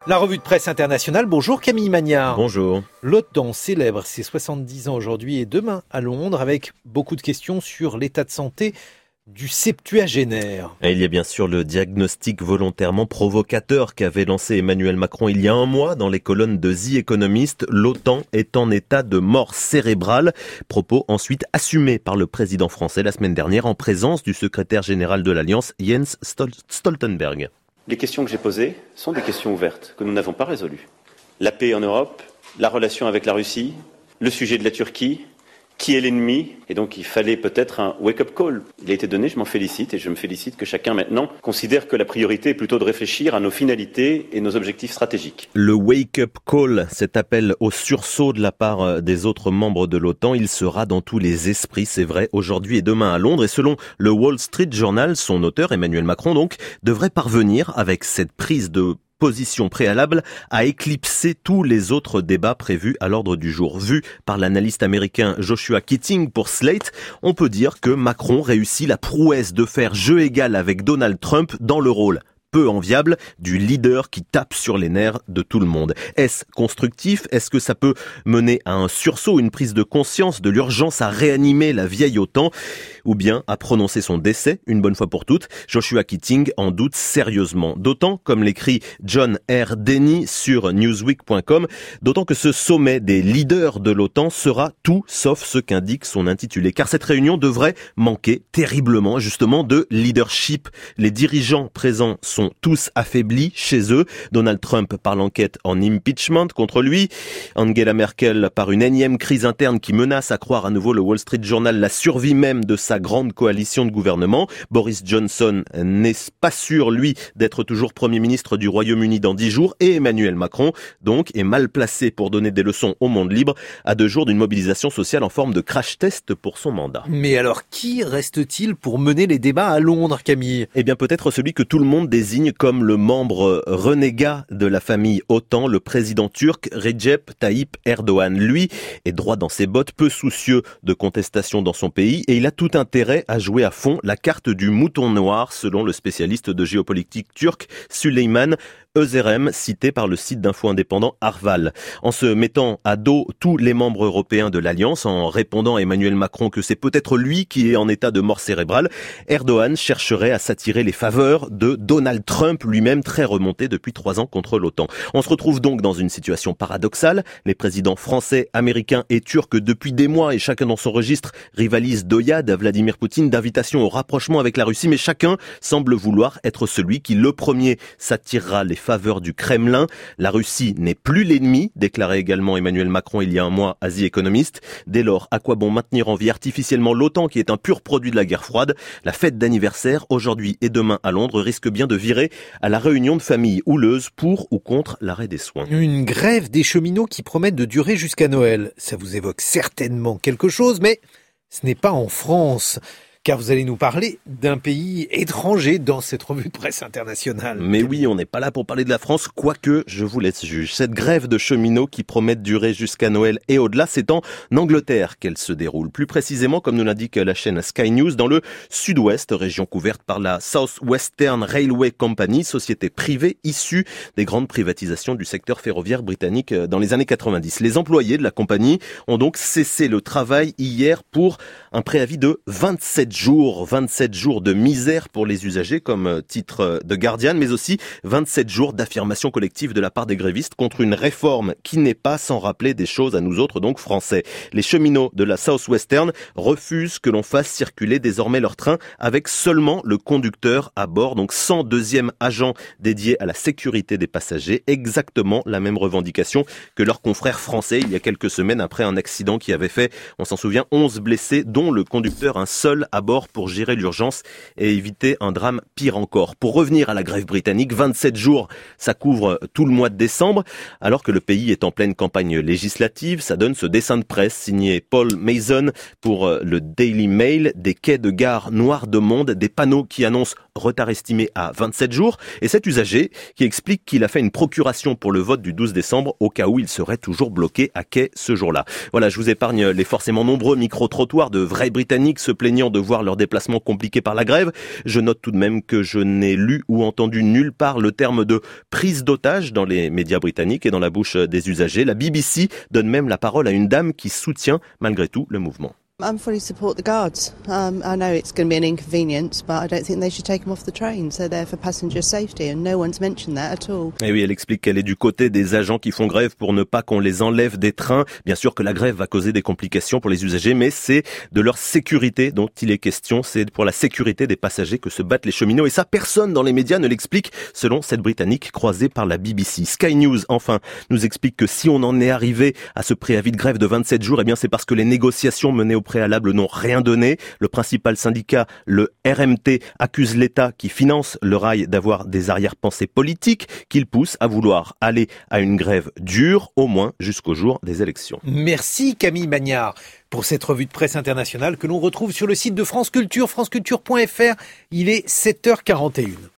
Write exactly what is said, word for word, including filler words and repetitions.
La revue de presse internationale, bonjour Camille Magnard. Bonjour. L'OTAN célèbre ses soixante-dix ans aujourd'hui et demain à Londres avec beaucoup de questions sur l'état de santé du septuagénaire. Et il y a bien sûr le diagnostic volontairement provocateur qu'avait lancé Emmanuel Macron il y a un mois dans les colonnes de The Economist. L'OTAN est en état de mort cérébrale. Propos ensuite assumés par le président français la semaine dernière en présence du secrétaire général de l'Alliance, Jens Stoltenberg. Les questions que j'ai posées sont des questions ouvertes que nous n'avons pas résolues. La paix en Europe, la relation avec la Russie, le sujet de la Turquie, qui est l'ennemi, et donc il fallait peut-être un wake-up call. Il a été donné, je m'en félicite, et je me félicite que chacun maintenant considère que la priorité est plutôt de réfléchir à nos finalités et nos objectifs stratégiques. Le wake-up call, cet appel au sursaut de la part des autres membres de l'OTAN, il sera dans tous les esprits, c'est vrai, aujourd'hui et demain à Londres, et selon le Wall Street Journal, son auteur, Emmanuel Macron donc, devrait parvenir avec cette prise de position préalable à éclipser tous les autres débats prévus à l'ordre du jour. Vu par l'analyste américain Joshua Keating pour Slate, on peut dire que Macron réussit la prouesse de faire jeu égal avec Donald Trump dans le rôle peu enviable du leader qui tape sur les nerfs de tout le monde. Est-ce constructif? Est-ce que ça peut mener à un sursaut, une prise de conscience de l'urgence à réanimer la vieille OTAN ou bien à prononcer son décès une bonne fois pour toutes? Joshua Keating en doute sérieusement. D'autant, comme l'écrit John R. Denny sur newsweek point com, d'autant que ce sommet des leaders de l'OTAN sera tout sauf ce qu'indique son intitulé. Car cette réunion devrait manquer terriblement justement de leadership. Les dirigeants présents sont tous affaiblis chez eux. Donald Trump par l'enquête en impeachment contre lui. Angela Merkel par une énième crise interne qui menace, à croire à nouveau le Wall Street Journal, la survie même de sa grande coalition de gouvernement. Boris Johnson n'est pas sûr, lui, d'être toujours Premier ministre du Royaume-Uni dans dix jours. Et Emmanuel Macron, donc, est mal placé pour donner des leçons au monde libre à deux jours d'une mobilisation sociale en forme de crash test pour son mandat. Mais alors, qui reste-t-il pour mener les débats à Londres, Camille? Eh bien, peut-être celui que tout le monde désigne comme le membre renégat de la famille OTAN, le président turc Recep Tayyip Erdogan. Lui est droit dans ses bottes, peu soucieux de contestation dans son pays, et il a tout intérêt à jouer à fond la carte du mouton noir, selon le spécialiste de géopolitique turc Süleyman Özerem, cité par le site d'info indépendant Arval. En se mettant à dos tous les membres européens de l'Alliance, en répondant à Emmanuel Macron que c'est peut-être lui qui est en état de mort cérébrale, Erdogan chercherait à s'attirer les faveurs de Donald Trump, lui-même très remonté depuis trois ans contre l'OTAN. On se retrouve donc dans une situation paradoxale. Les présidents français, américains et turcs depuis des mois, et chacun dans son registre, rivalisent d'œillade à Vladimir Poutine, d'invitation au rapprochement avec la Russie, mais chacun semble vouloir être celui qui le premier s'attirera les faveur du Kremlin. La Russie n'est plus l'ennemi, déclarait également Emmanuel Macron il y a un mois à The Economist. Dès lors, à quoi bon maintenir en vie artificiellement l'OTAN qui est un pur produit de la guerre froide? La fête d'anniversaire, aujourd'hui et demain à Londres, risque bien de virer à la réunion de famille houleuse pour ou contre l'arrêt des soins. Une grève des cheminots qui promettent de durer jusqu'à Noël. Ça vous évoque certainement quelque chose, mais ce n'est pas en France. Car vous allez nous parler d'un pays étranger dans cette revue de presse internationale. Mais oui, on n'est pas là pour parler de la France, quoique je vous laisse juge. Cette grève de cheminots qui promet de durer jusqu'à Noël et au-delà, c'est en Angleterre qu'elle se déroule. Plus précisément, comme nous l'indique la chaîne Sky News, dans le sud-ouest, région couverte par la South Western Railway Company, société privée issue des grandes privatisations du secteur ferroviaire britannique dans les années quatre-vingt-dix. Les employés de la compagnie ont donc cessé le travail hier pour un préavis de vingt-sept jours, vingt-sept jours de misère pour les usagers, comme titre The Guardian, mais aussi vingt-sept jours d'affirmation collective de la part des grévistes contre une réforme qui n'est pas sans rappeler des choses à nous autres, donc français. Les cheminots de la South Western refusent que l'on fasse circuler désormais leur train avec seulement le conducteur à bord, donc sans deuxième agent dédié à la sécurité des passagers. Exactement la même revendication que leurs confrères français il y a quelques semaines après un accident qui avait fait, on s'en souvient, onze blessés, dont le conducteur un seul à bord pour gérer l'urgence et éviter un drame pire encore. Pour revenir à la grève britannique, vingt-sept jours, ça couvre tout le mois de décembre, alors que le pays est en pleine campagne législative. Ça donne ce dessin de presse signé Paul Mason pour le Daily Mail, des quais de gare noirs de monde, des panneaux qui annoncent retard estimé à vingt-sept jours. Et cet usager qui explique qu'il a fait une procuration pour le vote du douze décembre au cas où il serait toujours bloqué à quai ce jour-là. Voilà, je vous épargne les forcément nombreux micro-trottoirs de vrais Britanniques se plaignant de voir leur déplacement compliqué par la grève. Je note tout de même que je n'ai lu ou entendu nulle part le terme de prise d'otage dans les médias britanniques et dans la bouche des usagers. La B B C donne même la parole à une dame qui soutient malgré tout le mouvement. I fully support the guards. Um, I know it's going to be an inconvenience, but I don't think they should take them off the train. So they're for passenger safety, and no one's mentioned that at all. Et oui, elle explique qu'elle est du côté des agents qui font grève pour ne pas qu'on les enlève des trains. Bien sûr que la grève va causer des complications pour les usagers, mais c'est de leur sécurité dont il est question. C'est pour la sécurité des passagers que se battent les cheminots. Et ça, personne dans les médias ne l'explique, selon cette Britannique croisée par la B B C. Sky News, enfin, nous explique que si on en est arrivé à ce préavis de grève de vingt-sept jours, eh bien c'est parce que les négociations menées au préalable n'ont rien donné. Le principal syndicat, le R M T, accuse l'État qui finance le rail d'avoir des arrière-pensées politiques qu'il pousse à vouloir aller à une grève dure, au moins jusqu'au jour des élections. Merci Camille Magnard pour cette revue de presse internationale que l'on retrouve sur le site de France Culture, franceculture point f r. Il est sept heures quarante et une.